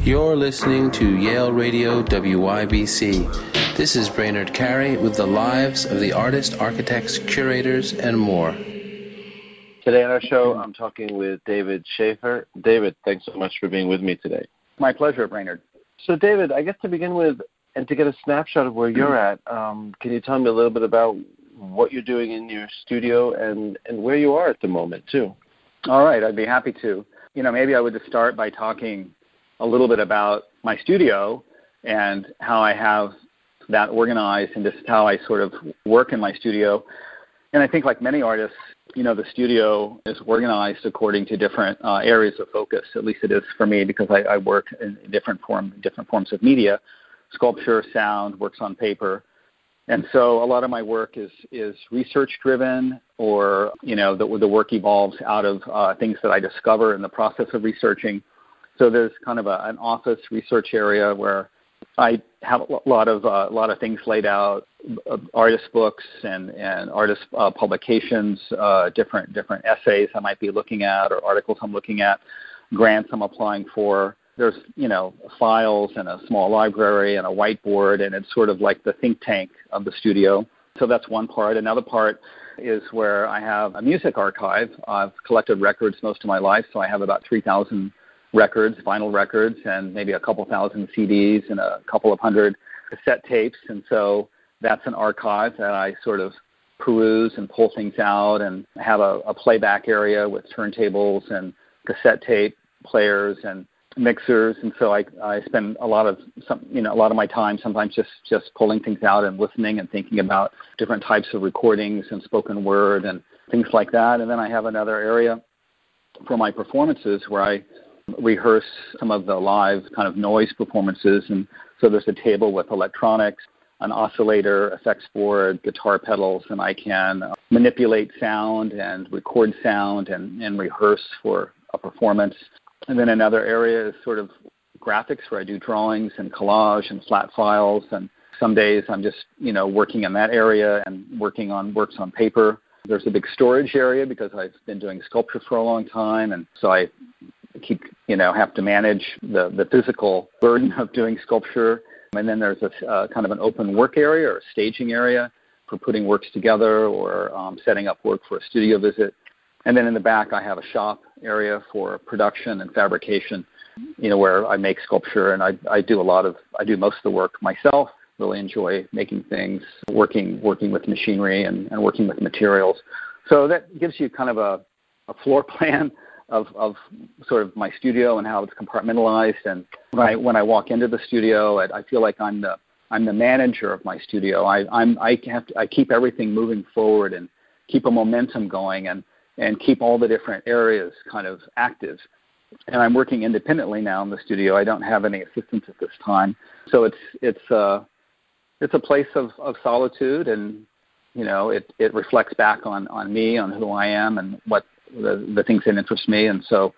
You're listening to Yale Radio WYBC. This is Brainerd Carey with the lives of the artists, architects, curators, and more. Today on our show, I'm talking with David Schaefer. David, thanks so much for being with me today. My pleasure, Brainerd. So, David, I guess to begin with, and to get a snapshot of where you're at, can you tell me a little bit about what you're doing in your studio and where you are at the moment, too? All right, I'd be happy to. Maybe I would just start by talking a little bit about my studio and how I have that organized and just how I sort of work in my studio. And I think like many artists, the studio is organized according to different areas of focus. At least it is for me because I work in different forms of media, sculpture, sound, works on paper. And so a lot of my work is research-driven or, the work evolves out of things that I discover in the process of researching. So there's kind of an office research area where I have a lot of things laid out, artist books and artist publications, different essays I might be looking at or articles I'm looking at, grants I'm applying for. There's, files and a small library and a whiteboard, and it's sort of like the think tank of the studio. So that's one part. Another part is where I have a music archive. I've collected records most of my life, so I have about 3,000 records, vinyl records, and maybe a couple thousand CDs and a couple of hundred cassette tapes. And so that's an archive that I sort of peruse and pull things out, and have a playback area with turntables and cassette tape players and mixers. And so I spend a lot of my time sometimes just pulling things out and listening and thinking about different types of recordings and spoken word and things like that. And then I have another area for my performances where I rehearse some of the live kind of noise performances. And so there's a table with electronics, an oscillator, effects board, guitar pedals, and I can manipulate sound and record sound and rehearse for a performance. And then another area is sort of graphics where I do drawings and collage and flat files. And some days I'm just, working in that area and working on works on paper. There's a big storage area because I've been doing sculpture for a long time. And so I have to manage the physical burden of doing sculpture. And then there's a kind of an open work area or a staging area for putting works together or setting up work for a studio visit. And then in the back, I have a shop area for production and fabrication, where I make sculpture, and I do most of the work myself. Really enjoy making things, working with machinery and working with materials. So that gives you kind of a floor plan of sort of my studio and how it's compartmentalized. And when I walk into the studio, I feel like I'm the manager of my studio. I keep everything moving forward and keep a momentum going and keep all the different areas kind of active. And I'm working independently now in the studio. I don't have any assistants at this time. So it's a place of solitude, and it reflects back on me, on who I am, and what the things that interest me. And so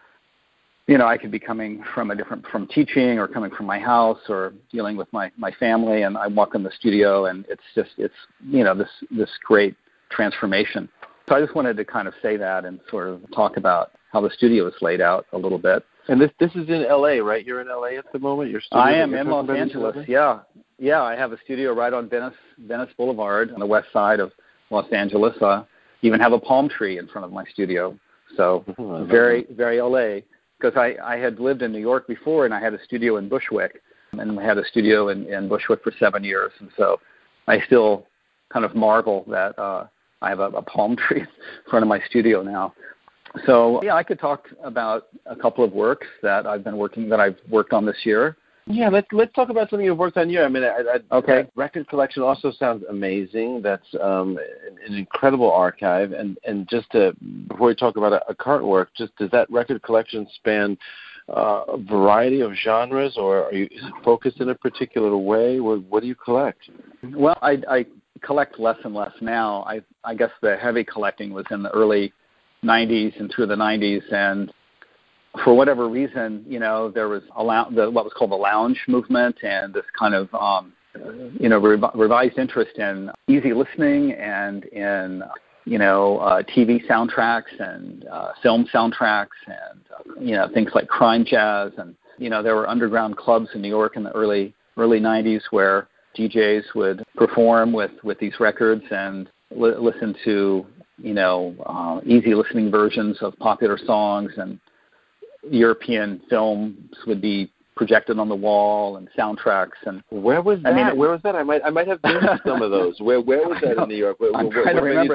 I could be coming from teaching or coming from my house or dealing with my family, and I walk in the studio, and it's this great transformation. So I just wanted to kind of say that and sort of talk about how the studio is laid out a little bit. And this is in L.A., right? You're in L.A. at the moment? Your studio? I am in Los Angeles, yeah. Yeah, I have a studio right on Venice Boulevard on the west side of Los Angeles. Even have a palm tree in front of my studio. So very, very L.A. Because I had lived in New York before, and I had a studio in Bushwick. And I had a studio in Bushwick for 7 years. And so I still kind of marvel that I have a palm tree in front of my studio now. So, yeah, I could talk about a couple of works that I've worked on this year. Yeah, let's talk about something you've worked on here. I mean, okay. That record collection also sounds amazing. That's an incredible archive. And just before we talk about a current work, just does that record collection span a variety of genres, or is it focused in a particular way? What do you collect? Well, I collect less and less now. I guess the heavy collecting was in the early 90s and through the 90s, and for whatever reason, there was what was called the lounge movement, and this kind of revised interest in easy listening and in TV soundtracks and film soundtracks and things like crime jazz and There were underground clubs in New York in the early 90s where DJs would perform with these records and listen to, easy listening versions of popular songs, and European films would be projected on the wall and soundtracks. And where was that? Where was that? I might have been to some of those. Where was that in New York? I'm trying to remember.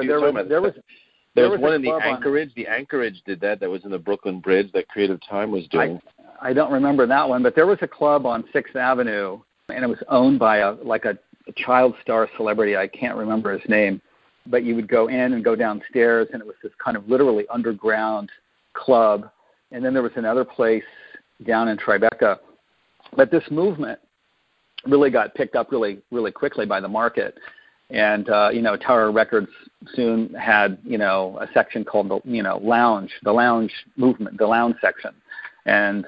There was one in the Anchorage. The Anchorage did that. That was in the Brooklyn Bridge that Creative Time was doing. I don't remember that one, but there was a club on 6th Avenue, and it was owned by a child star celebrity. I can't remember his name. But you would go in and go downstairs, and it was this kind of literally underground club. And then there was another place down in Tribeca. But this movement really got picked up really, really quickly by the market. And, Tower Records soon had, a section called the lounge movement, the lounge section. And,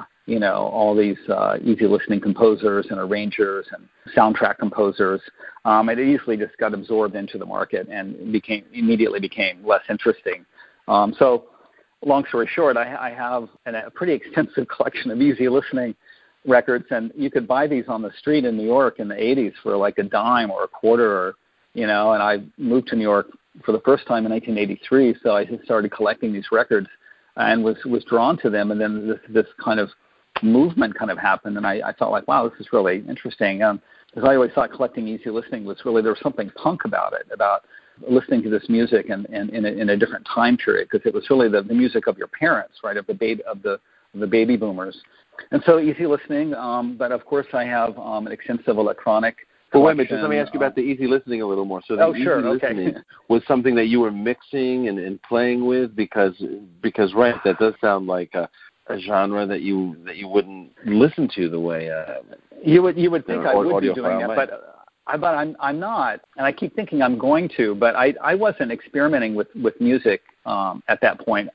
all these easy listening composers and arrangers and soundtrack composers, it easily just got absorbed into the market and immediately became less interesting. So long story short, I have a pretty extensive collection of easy listening records, and you could buy these on the street in New York in the 80s for like a dime or a quarter, and I moved to New York for the first time in 1983, so I just started collecting these records and was drawn to them, and then this kind of movement kind of happened, and I felt like, wow, this is really interesting. Because I always thought collecting easy listening was really, there was something punk about it, about listening to this music and in a different time period, because it was really the music of your parents, right, of the baby boomers. And so easy listening, but of course I have an extensive electronic collection. Well, wait a minute, just let me ask you about the easy listening a little more. So the easy listening was something that you were mixing and playing with, because right, that does sound like a genre that you wouldn't listen to the way you would think I would be doing it, but I'm not, and I keep thinking I'm going to, but I wasn't experimenting with music at that point.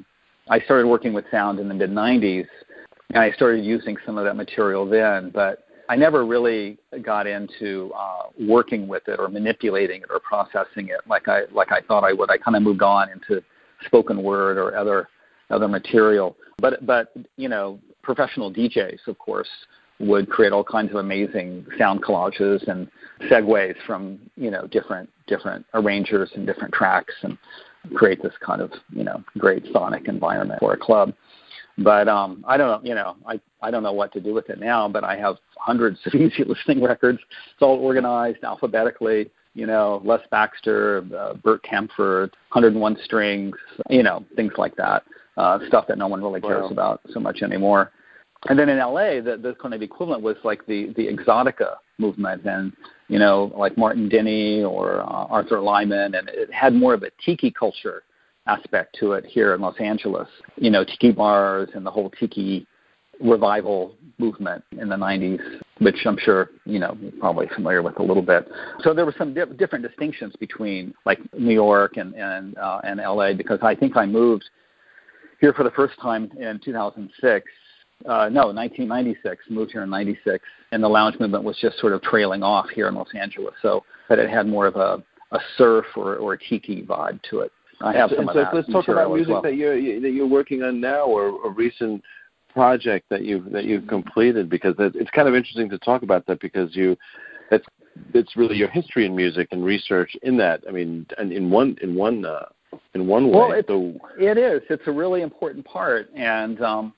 I started working with sound in the mid-90s, and I started using some of that material then, but I never really got into working with it or manipulating it or processing it like I thought I would. I kind of moved on into spoken word or other material. But professional DJs, of course, would create all kinds of amazing sound collages and segues from different arrangers and different tracks, and create this kind of great sonic environment for a club. But I don't know, I don't know what to do with it now, but I have hundreds of easy listening records. It's all organized alphabetically, Les Baxter, Burt Kaempfert, 101 Strings, things like that, stuff that no one really cares about so much anymore. And then in LA, the kind of equivalent was like the Exotica movement, and like Martin Denny or Arthur Lyman, and it had more of a tiki culture aspect to it here in Los Angeles. Tiki bars and the whole tiki revival movement in the 90s, which I'm sure you're probably familiar with a little bit. So there were some different distinctions between like New York and LA, because I think I moved here for the first time in 1996, moved here in 96, and the lounge movement was just sort of trailing off here in Los Angeles. So, but it had more of a surf or a tiki vibe to it. I have some of that. So let's talk about music that you're working on now, or a recent project that you've completed, because it's kind of interesting to talk about that, because it's really your history in music and research in that. I mean, and in one way. Well, it is. It's a really important part, and I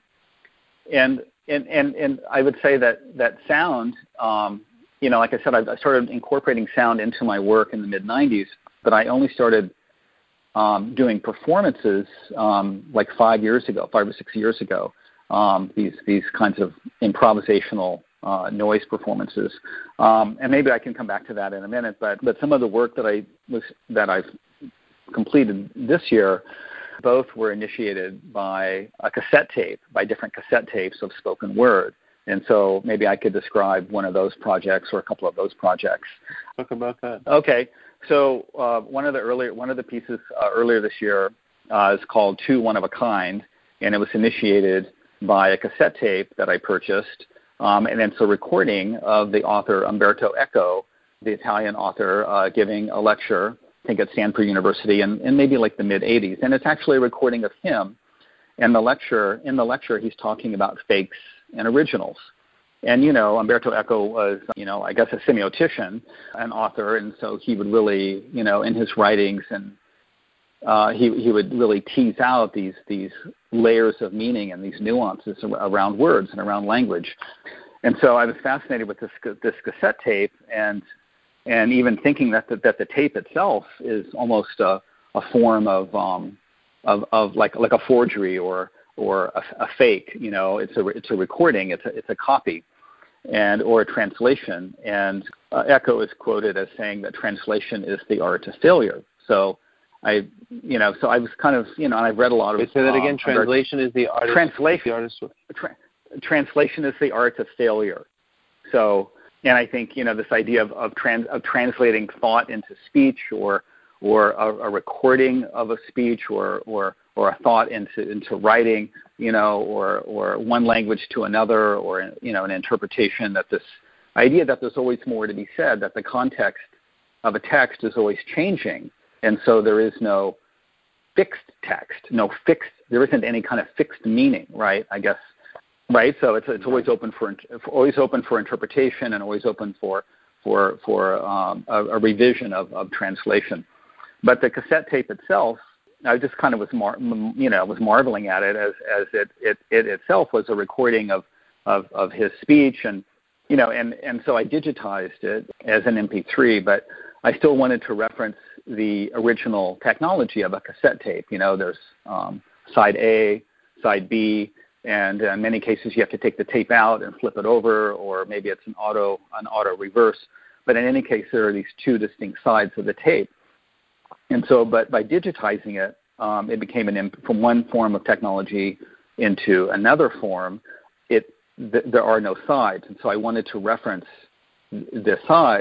would say that sound, like I said, I started incorporating sound into my work in the mid-90s, but I only started doing performances like 5 or 6 years ago, these kinds of improvisational noise performances. And maybe I can come back to that in a minute, but some of the work that I've completed this year, both were initiated by different cassette tapes of spoken word. And so maybe I could describe one of those projects or a couple of those projects. Talk about that. Okay. So one of the pieces earlier this year is called Two One of a Kind, and it was initiated by a cassette tape that I purchased, and then it's a recording of the author Umberto Eco, the Italian author, giving a lecture, I think at Stanford University, in maybe like the mid-'80s. And it's actually a recording of him. And in the lecture, he's talking about fakes and originals. And, Umberto Eco was, I guess a semiotician, an author, and so he would really, in his writings, and he would really tease out these layers of meaning and these nuances around words and around language. And so I was fascinated with this cassette tape, and even thinking that the tape itself is almost a form of like a forgery or a fake. It's a recording, it's a copy, or a translation. And Eco is quoted as saying that translation is the art of failure. So I was kind of, and I've read a lot of. Say that again. Translation is the art. Translation is the art of failure. So, and I think this idea of translating thought into speech, or a recording of a speech, or a thought into writing, or one language to another, or an interpretation, that this idea that there's always more to be said, that the context of a text is always changing. And so there is no fixed text, there isn't any kind of fixed meaning, right? I guess, right? So it's always open for interpretation, and always open for a revision of translation. But the cassette tape itself, I just kind of was marveling at it as it itself was a recording of his speech, and so I digitized it as an MP3, but I still wanted to reference the original technology of a cassette tape. There's side A, side B, and in many cases you have to take the tape out and flip it over, or maybe it's an auto reverse. But in any case, there are these two distinct sides of the tape. And so, but by digitizing it, it became from one form of technology into another form. There are no sides, and so I wanted to reference the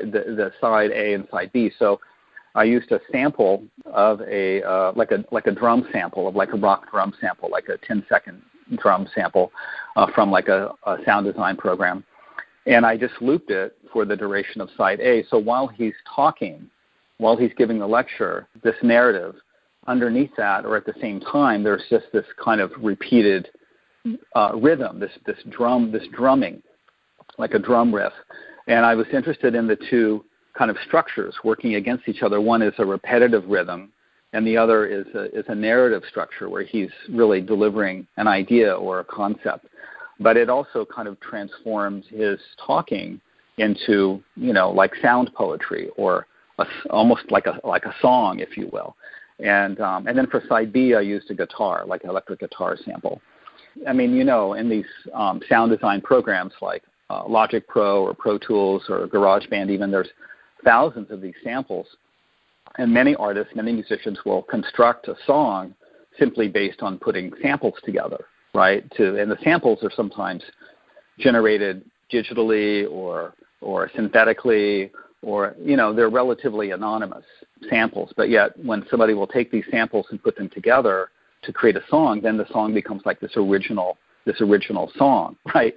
side A and side B. So I used a sample of like a drum sample, of like a rock drum sample, like a 10-second drum sample from like a sound design program, and I just looped it for the duration of side A. So while he's talking, while he's giving the lecture, this narrative, underneath that, or at the same time, there's just this kind of repeated rhythm, this drumming, like a drum riff. And I was interested in the two kind of structures working against each other. One is a repetitive rhythm, and the other is a narrative structure where he's really delivering an idea or a concept. But it also kind of transforms his talking into, like sound poetry, or almost like a song, if you will. And then for side B, I used a guitar, like an electric guitar sample. I mean, in these sound design programs like Logic Pro or Pro Tools or GarageBand even, there's thousands of these samples. And many artists, many musicians will construct a song simply based on putting samples together, right? And the samples are sometimes generated digitally or synthetically, or, they're relatively anonymous samples. But yet when somebody will take these samples and put them together to create a song, then the song becomes like this original song, right?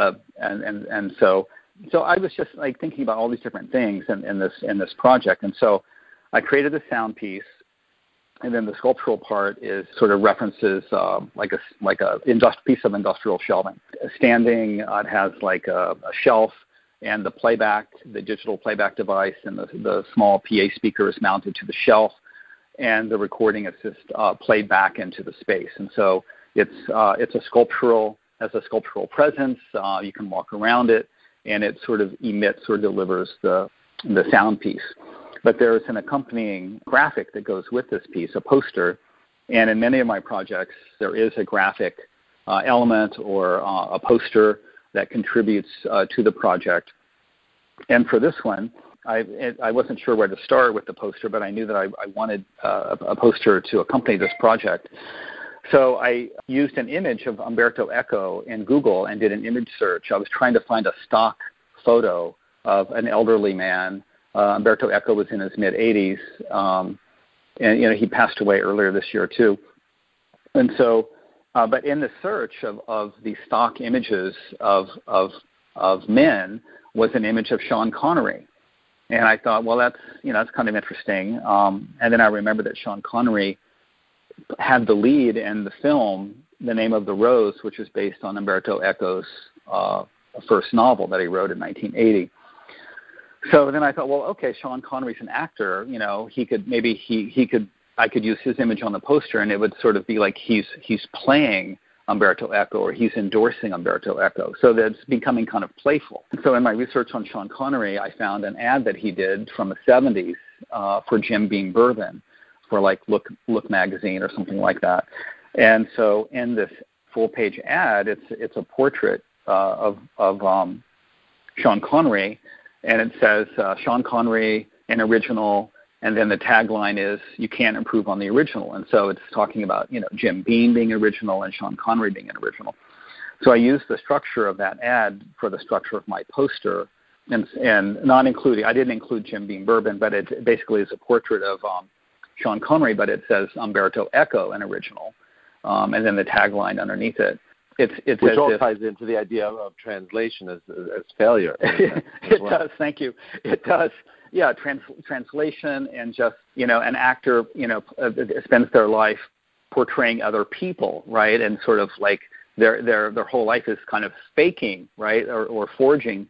And so I was just like thinking about all these different things in this project. And so I created a sound piece, and then the sculptural part is sort of references like a piece of industrial shelving. Standing, it has like a shelf, and the digital playback device, and the small PA speaker is mounted to the shelf, and the recording is just played back into the space. And so it's a sculptural presence. You can walk around it, and it sort of emits or delivers the sound piece. But there's an accompanying graphic that goes with this piece, a poster. And in many of my projects, there is a graphic element or a poster that contributes to the project. And for this one, I wasn't sure where to start with the poster, but I knew that I wanted a poster to accompany this project. So I used an image of Umberto Eco in Google and did an image search. I was trying to find a stock photo of an elderly man. Umberto Eco was in his mid-80s, and he passed away earlier this year too. And so, but in the search of these stock images of men was an image of Sean Connery, and I thought, well, that's kind of interesting. And then I remembered that Sean Connery had the lead in the film The Name of the Rose, which is based on Umberto Eco's first novel that he wrote in 1980. So then I thought, well, okay, Sean Connery's an actor. He could I could use his image on the poster, and it would sort of be like he's playing Umberto Eco, or he's endorsing Umberto Eco. So that's becoming kind of playful. So in my research on Sean Connery, I found an ad that he did from the 70s for Jim Beam Bourbon, for like Look magazine or something like that. And so in this full-page ad, it's a portrait of Sean Connery, and it says Sean Connery, an original, and then the tagline is "You can't improve on the original." And so it's talking about Jim Beam being original and Sean Connery being an original. So I used the structure of that ad for the structure of my poster, and not including, I didn't include Jim Beam Bourbon, but it basically is a portrait of Sean Connery, but it says Umberto Eco, an original, and then the tagline underneath it. Which all ties into the idea of translation as failure. It does. Thank you. It does. Yeah, translation, and just an actor spends their life portraying other people, right? And sort of like their whole life is kind of faking, right, or forging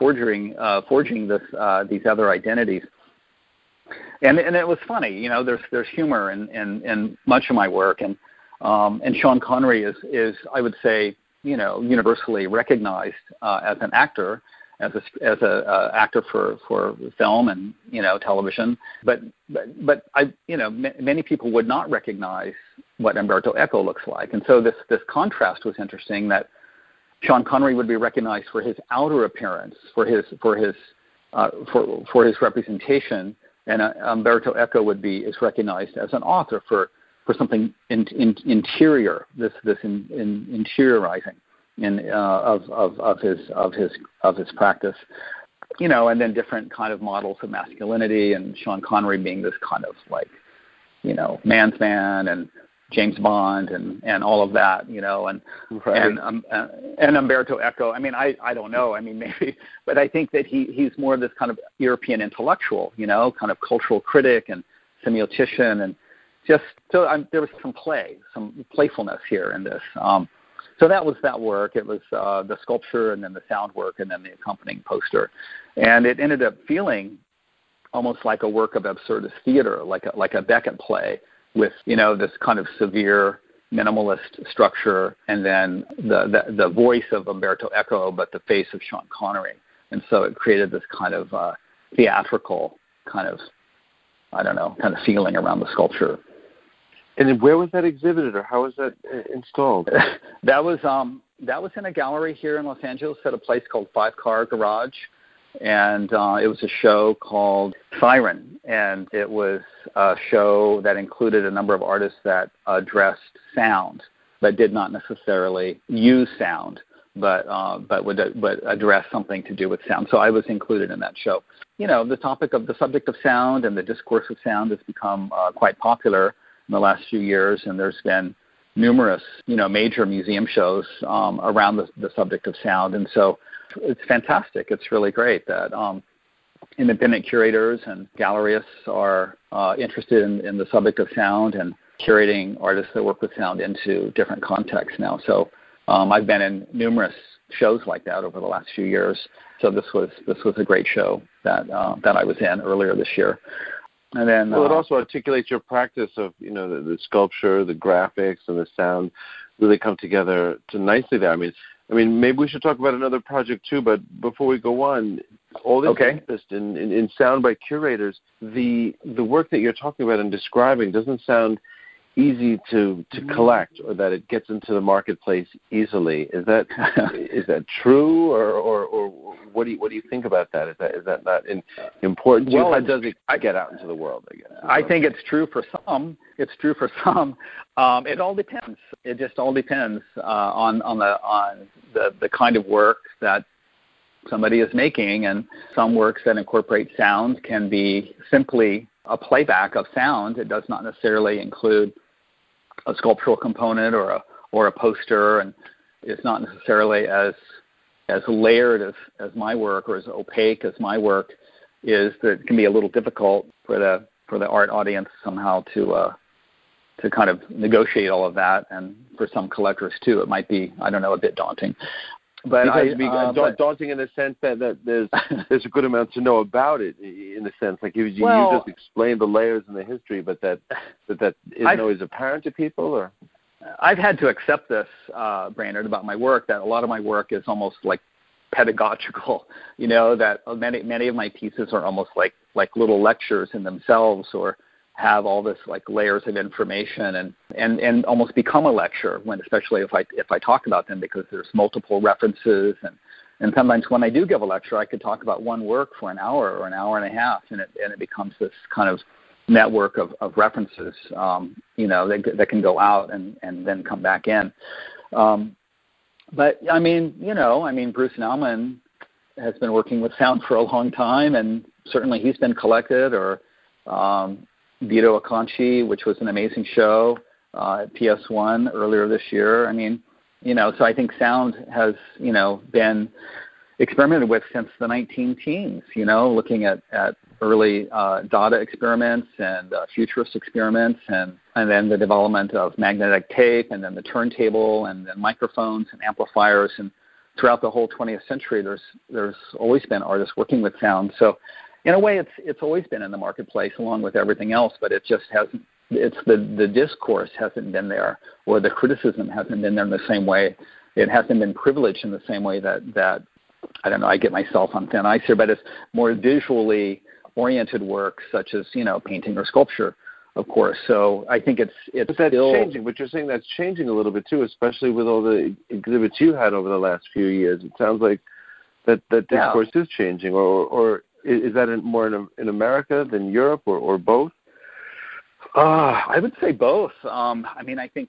these other identities. And it was funny, there's humor in much of my work, and Sean Connery is I would say universally recognized as an actor, as a actor for film and television, but many people would not recognize what Umberto Eco looks like, and so this contrast was interesting, that Sean Connery would be recognized for his outer appearance, for his representation, and Umberto Eco is recognized as an author for something interior, this interiorizing of his practice, and then different kind of models of masculinity, and Sean Connery being this kind of like man's man, and James Bond and all of that, and right. and Umberto Eco. I mean, I don't know. I mean, maybe, but I think that he's more of this kind of European intellectual, kind of cultural critic and semiotician, and just so there was some playfulness here in this. So that was that work. It was the sculpture, and then the sound work, and then the accompanying poster, and it ended up feeling almost like a work of absurdist theater, like a Beckett play, with this kind of severe minimalist structure, and then the voice of Umberto Eco, but the face of Sean Connery, and so it created this kind of theatrical kind of feeling around the sculpture. And where was that exhibited, or how was that installed? That was in a gallery here in Los Angeles at a place called Five Car Garage, and it was a show called Siren, and it was a show that included a number of artists that addressed sound, but did not necessarily use sound, but would address something to do with sound. So I was included in that show. The subject of sound and the discourse of sound has become quite popular in the last few years, and there's been numerous, major museum shows around the subject of sound, and so it's fantastic. It's really great that independent curators and gallerists are interested in the subject of sound and curating artists that work with sound into different contexts now. So I've been in numerous shows like that over the last few years. So this was a great show that I was in earlier this year. And then, it also articulates your practice of, the sculpture, the graphics, and the sound really come together nicely there. I mean, maybe we should talk about another project too. But before we go on, all this interest in sound by curators, the work that you're talking about and describing doesn't sound easy to collect, or that it gets into the marketplace easily. Is that true, or what do you think about that? Is that not important to you? How does it get out into the world, I guess? I think it's true for some. It all depends. It just all depends on the kind of work that somebody is making, and some works that incorporate sound can be simply a playback of sound. It does not necessarily include a sculptural component or a poster, and it's not necessarily as layered as my work, or as opaque as my work is. That it can be a little difficult for the art audience somehow to kind of negotiate all of that, and for some collectors too, it might be, a bit daunting. But because it'd be daunting in the sense that there's a good amount to know about it. In a sense, like you just explained the layers and the history, but that isn't always apparent to people, or. I've had to accept this, Brainerd, about my work, that a lot of my work is almost like pedagogical, that many of my pieces are almost like little lectures in themselves, or have all this like layers of information and almost become a lecture, especially if I talk about them, because there's multiple references, and sometimes when I do give a lecture, I could talk about one work for an hour or an hour and a half, and it becomes this kind of network of references, that can go out and then come back in. But I mean, Bruce Nauman has been working with sound for a long time, and certainly he's been collected, or Vito Acconci, which was an amazing show at PS1 earlier this year. I mean, so I think sound has, been experimented with since the 19-teens, looking at early Dada experiments and futurist experiments, and then the development of magnetic tape, and then the turntable, and then microphones and amplifiers. And throughout the whole 20th century, there's always been artists working with sound. So in a way, it's always been in the marketplace along with everything else, but it just hasn't. It's the discourse hasn't been there, or the criticism hasn't been there in the same way. It hasn't been privileged in the same way that I don't know, I get myself on thin ice here, but it's more visually oriented work, such as, painting or sculpture, of course. So I think it's but that's still changing. But you're saying that's changing a little bit too, especially with all the exhibits you had over the last few years. It sounds like that discourse is changing, or is that more in America than Europe, or both? I would say both. I think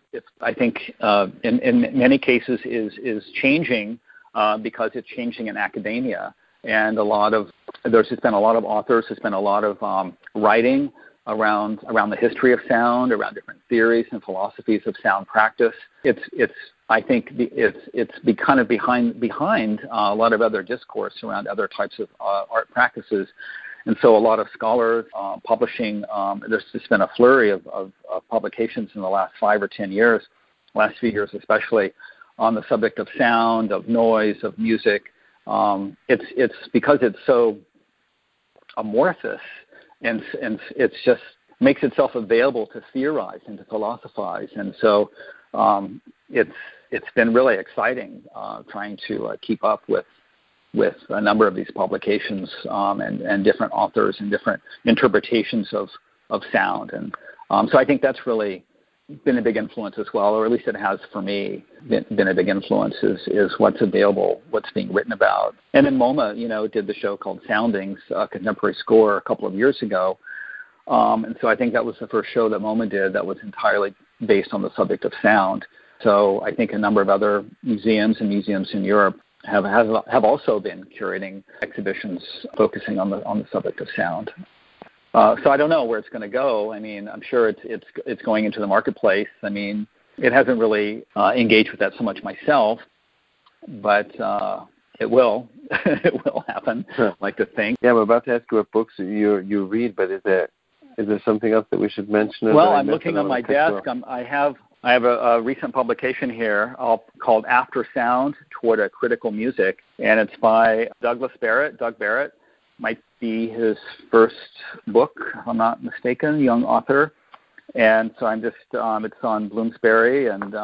in many cases is changing because it's changing in academia, and there's just been a lot of authors. There's been a lot of writing around the history of sound, around different theories and philosophies of sound practice. I think it's kind of behind a lot of other discourse around other types of art practices. And so a lot of scholars publishing, there's just been a flurry of publications in the last 5 or 10 years, last few years especially, on the subject of sound, of noise, of music. It's because it's so amorphous, and it's just makes itself available to theorize and to philosophize. And so it's been really exciting trying to keep up with a number of these publications and different authors and different interpretations of sound. And so I think that's really been a big influence as well, or at least it has for me been a big influence, is what's available, what's being written about. And then MoMA, did the show called Soundings, Contemporary Score, a couple of years ago. And so I think that was the first show that MoMA did that was entirely based on the subject of sound. So I think a number of other museums in Europe have also been curating exhibitions focusing on the subject of sound. So I don't know where it's going to go. I mean, I'm sure it's going into the marketplace. I mean, it hasn't really engaged with that so much myself, but it will. It will happen. I like to think. Yeah, I'm about to ask you what books you read, but is there something else that we should mention? Well, I'm looking on my desk. I have a recent publication here called After Sound, Toward a Critical Music, and it's by Doug Barrett. Might be his first book, if I'm not mistaken, young author. And so I'm just, it's on Bloomsbury, and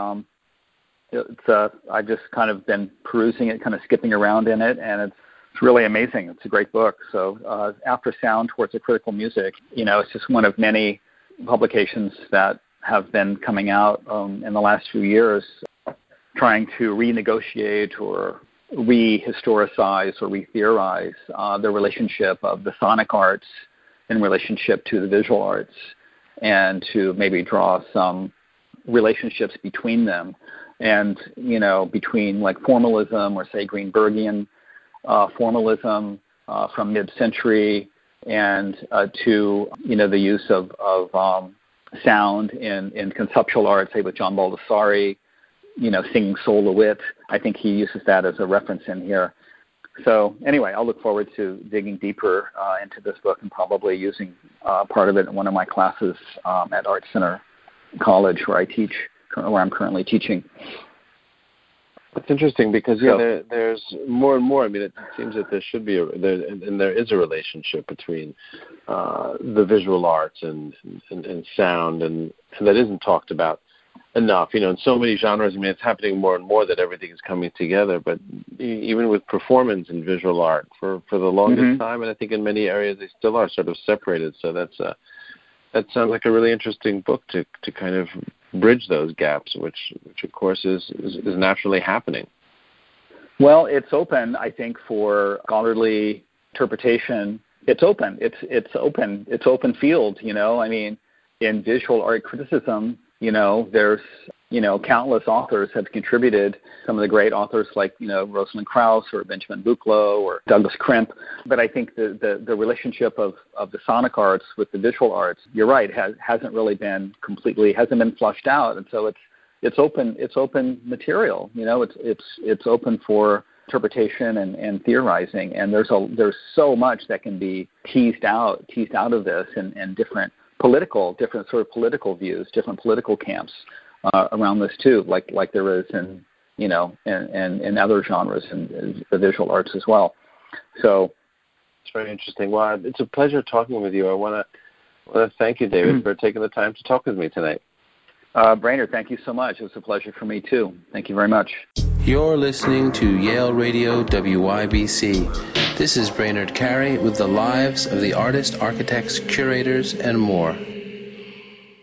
I've just kind of been perusing it, kind of skipping around in it, and it's really amazing. It's a great book. So After Sound, Towards a Critical Music, it's just one of many publications that have been coming out in the last few years, trying to renegotiate or rehistoricize or retheorize the relationship of the sonic arts in relationship to the visual arts, and to maybe draw some relationships between them, and between like formalism, or say Greenbergian formalism from mid-century, and to the use of sound in conceptual art, say with John Baldessari, singing Sol LeWitt. I think he uses that as a reference in here. So anyway, I'll look forward to digging deeper into this book, and probably using part of it in one of my classes at Art Center College, where I'm currently teaching. That's interesting because there's more and more. I mean, it seems that there should be there is a relationship between the visual arts and sound, and that isn't talked about enough. In so many genres. I mean, it's happening more and more that everything is coming together. But even with performance and visual art, for the longest time, and I think in many areas they still are sort of separated. So that sounds like a really interesting book to kind of bridge those gaps, which of course is naturally happening. Well, it's open, I think, for scholarly interpretation. It's open. It's open. It's open field. I mean, in visual art criticism, there's countless authors have contributed. Some of the great authors like Rosalind Krauss or Benjamin Buchloh or Douglas Crimp. But I think the relationship of the sonic arts with the visual arts, you're right, hasn't really been flushed out, and so it's open material. It's open for interpretation and theorizing, and there's so much that can be teased out of this, and different sort of political views, different political camps around this too, like there is in other genres and the visual arts as well. So it's very interesting. Well, it's a pleasure talking with you. I want to thank you, David, for taking the time to talk with me tonight. Brainerd, thank you so much. It was a pleasure for me too. Thank you very much. You're listening to Yale Radio WYBC. This is Brainerd Carey with the lives of the artists, architects, curators, and more.